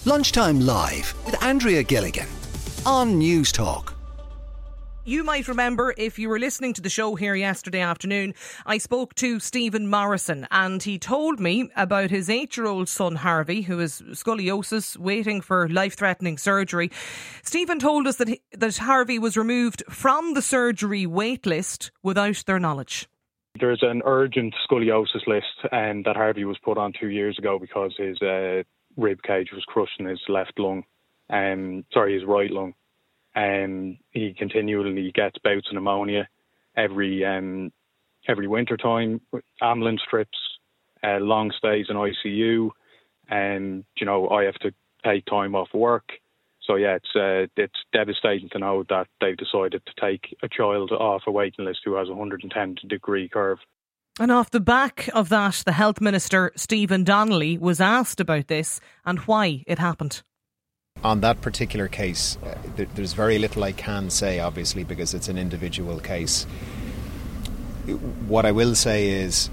Lunchtime Live with Andrea Gilligan on News Talk. You might remember, if you were listening to the show here yesterday afternoon, I spoke to Stephen Morrison and he told me about his 8-year-old son Harvey, who has scoliosis, waiting for life-threatening surgery. Stephen told us that Harvey was removed from the surgery wait list without their knowledge. There's an urgent scoliosis list that Harvey was put on 2 years ago because his rib cage was crushed in his his right lung. He continually gets bouts of pneumonia every winter time, ambulance trips, long stays in ICU, and I have to take time off work. So yeah, it's devastating to know that they've decided to take a child off a waiting list who has a 110-degree curve. And off the back of that, the Health Minister, Stephen Donnelly, was asked about this and why it happened. On that particular case, there's very little I can say, obviously, because it's an individual case. What I will say is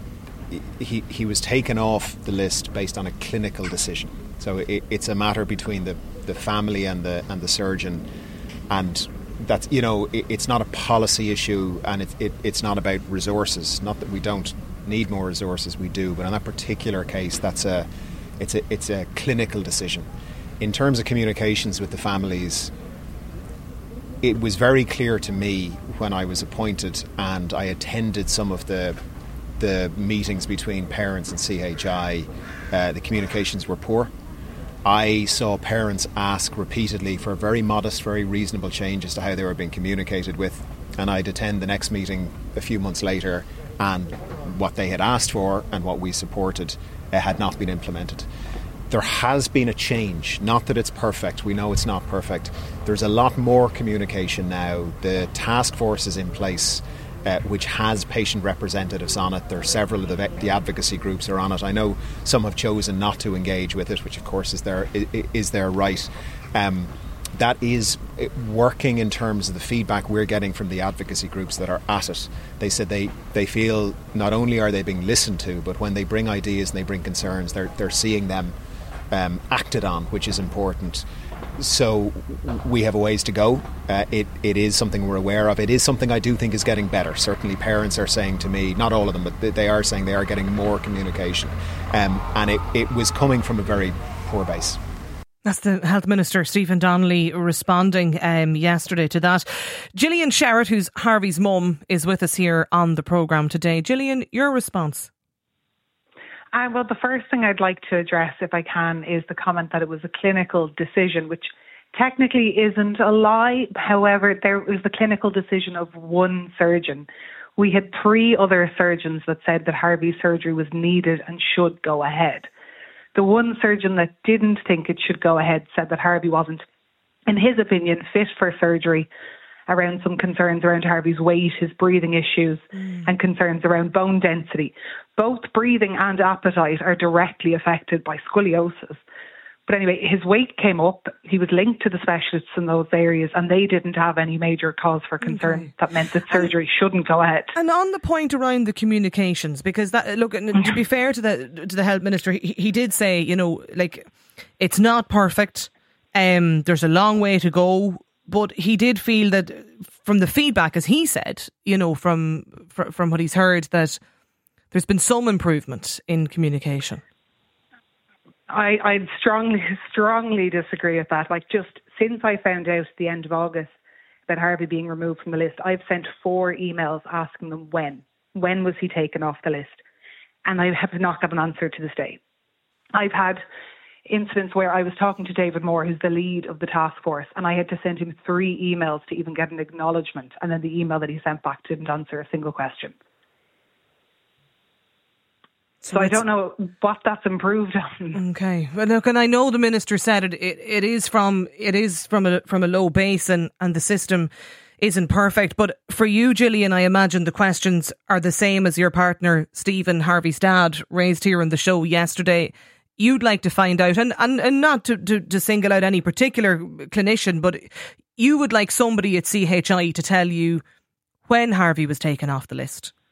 he was taken off the list based on a clinical decision. So it's a matter between the family and the surgeon, and that's it's not a policy issue, and it's not about resources. Not that we don't need more resources, we do, but on that particular case, it's a clinical decision. In terms of communications with the families, it was very clear to me when I was appointed and I attended some of the meetings between parents and CHI, the communications were poor. I saw parents ask repeatedly for very modest, very reasonable changes to how they were being communicated with, and I'd attend the next meeting a few months later and what they had asked for and what we supported had not been implemented. There has been a change, not that it's perfect, we know it's not perfect. There's a lot more communication now. The task force is in place, which has patient representatives on it. There are several of the advocacy groups are on it. I know some have chosen not to engage with it, which of course is their right. That is working in terms of the feedback we're getting from the advocacy groups that are at it. They said they feel not only are they being listened to, but when they bring ideas and they bring concerns, they're seeing them acted on, which is important. So we have a ways to go. It is something we're aware of. It is something I do think is getting better. Certainly parents are saying to me, not all of them, but they are saying they are getting more communication. And it was coming from a very poor base. That's the Health Minister, Stephen Donnelly, responding yesterday to that. Gillian Sherratt, who's Harvey's mum, is with us here on the programme today. Gillian, your response? Well, the first thing I'd like to address, if I can, is the comment that it was a clinical decision, which technically isn't a lie. However, there was the clinical decision of one surgeon. We had 3 other surgeons that said that Harvey's surgery was needed and should go ahead. The one surgeon that didn't think it should go ahead said that Harvey wasn't, in his opinion, fit for surgery, around some concerns around Harvey's weight, his breathing issues, and concerns around bone density. Both breathing and appetite are directly affected by scoliosis. But anyway, his weight came up. He was linked to the specialists in those areas, and they didn't have any major cause for concern. Okay. That meant that surgery shouldn't go ahead. And on the point around the communications, because that, look, to be fair to the Health Minister, he did say, it's not perfect. There's a long way to go. But he did feel that from the feedback, as he said, from what he's heard, that there's been some improvement in communication. I'd strongly disagree with that. Just since I found out at the end of August about Harvey being removed from the list, I've sent 4 emails asking them when was he taken off the list, and I have not got an answer to this day. I've had incidents where I was talking to David Moore, who's the lead of the task force, and I had to send him 3 emails to even get an acknowledgement, and then the email that he sent back didn't answer a single question. So I don't know what that's improved on. Okay. Well, look, and I know the Minister said it is from a low base and the system isn't perfect. But for you, Gillian, I imagine the questions are the same as your partner, Stephen, Harvey's dad, raised here on the show yesterday. You'd like to find out, and not to single out any particular clinician, but you would like somebody at CHI to tell you when Harvey was taken off the list.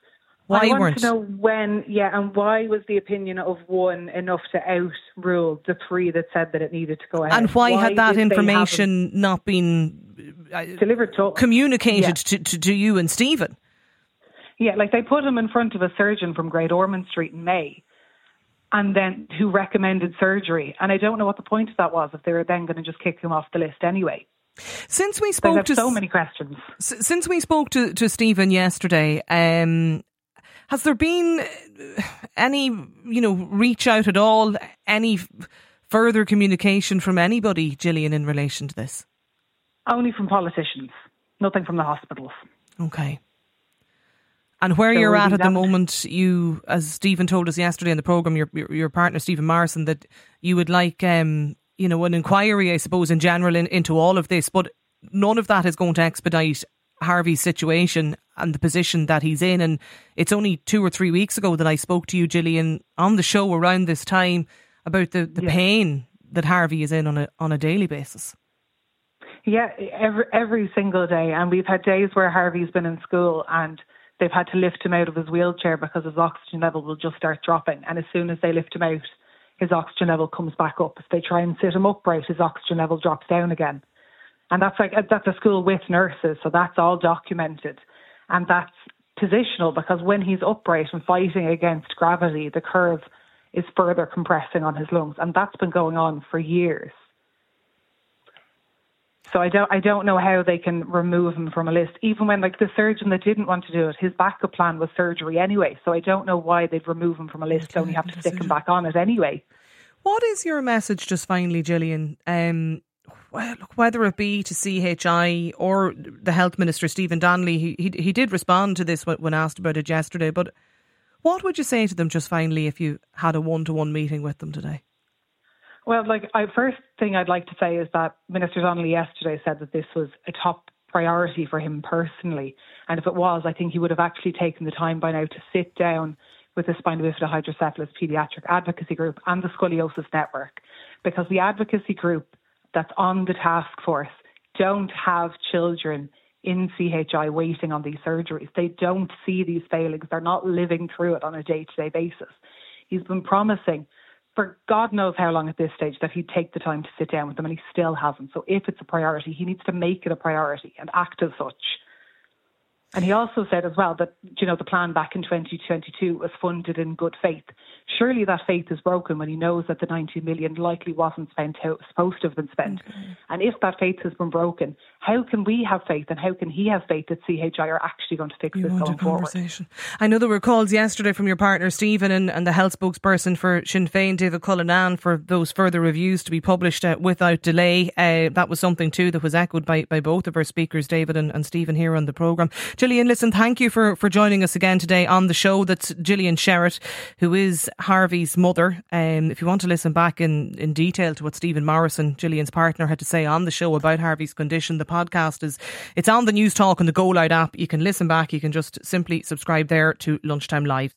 Why I want weren't? to know when, and why was the opinion of one enough to outrule the three that said that it needed to go ahead? And why had that did they information not been delivered to communicated to you and Stephen? Yeah, like they put him in front of a surgeon from Great Ormond Street in May, and then who recommended surgery. And I don't know what the point of that was, if they were then going to just kick him off the list anyway. Since we spoke so many questions. Since we spoke to Stephen yesterday, has there been any, reach out at all, any further communication from anybody, Gillian, in relation to this? Only from politicians, nothing from the hospitals. Okay. And where you're at the moment, you, as Stephen told us yesterday in the programme, your partner Stephen Morrison, that you would like, an inquiry, I suppose, in general into all of this, but none of that is going to expedite Harvey's situation and the position that he's in. And it's only 2 or 3 weeks ago that I spoke to you, Gillian, on the show around this time about the pain that Harvey is in on a daily basis. Yeah, every single day. And we've had days where Harvey's been in school and they've had to lift him out of his wheelchair because his oxygen level will just start dropping. And as soon as they lift him out, his oxygen level comes back up. If they try and sit him upright, his oxygen level drops down again. And that's a school with nurses, so that's all documented. And that's positional, because when he's upright and fighting against gravity, the curve is further compressing on his lungs. And that's been going on for years. So I don't know how they can remove him from a list, even when the surgeon that didn't want to do it, his backup plan was surgery anyway. So I don't know why they'd remove him from a list, only have to stick him back on it anyway. What is your message, just finally, Gillian? Whether it be to CHI or the Health Minister, Stephen Donnelly, he did respond to this when asked about it yesterday, but what would you say to them, just finally, if you had a one-to-one meeting with them today? Well, first thing I'd like to say is that Minister Donnelly yesterday said that this was a top priority for him personally. And if it was, I think he would have actually taken the time by now to sit down with the Spina Bifida Hydrocephalus Paediatric Advocacy Group and the Scoliosis Network, because the advocacy group that's on the task force don't have children in CHI waiting on these surgeries. They don't see these failings. They're not living through it on a day-to-day basis. He's been promising for God knows how long at this stage that he'd take the time to sit down with them, and he still hasn't. So if it's a priority, he needs to make it a priority and act as such. And he also said as well that, the plan back in 2022 was funded in good faith. Surely that faith is broken when he knows that the 90 million likely wasn't spent how it was supposed to have been spent. Okay. And if that faith has been broken, how can we have faith and how can he have faith that CHI are actually going to fix this going forward? I know there were calls yesterday from your partner Stephen and the health spokesperson for Sinn Féin, David Cullinan, for those further reviews to be published without delay. That was something too that was echoed by both of our speakers, David and Stephen, here on the programme. Gillian, listen, thank you for joining us again today on the show. That's Gillian Sherratt, who is Harvey's mother. If you want to listen back in detail to what Stephen Morrison, Gillian's partner, had to say on the show about Harvey's condition, the podcast it's on the News Talk and the Go Loud app. You can listen back. You can just simply subscribe there to Lunchtime Live.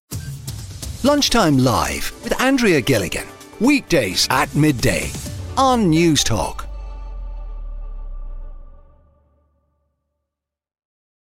Lunchtime Live with Andrea Gilligan. Weekdays at midday on News Talk.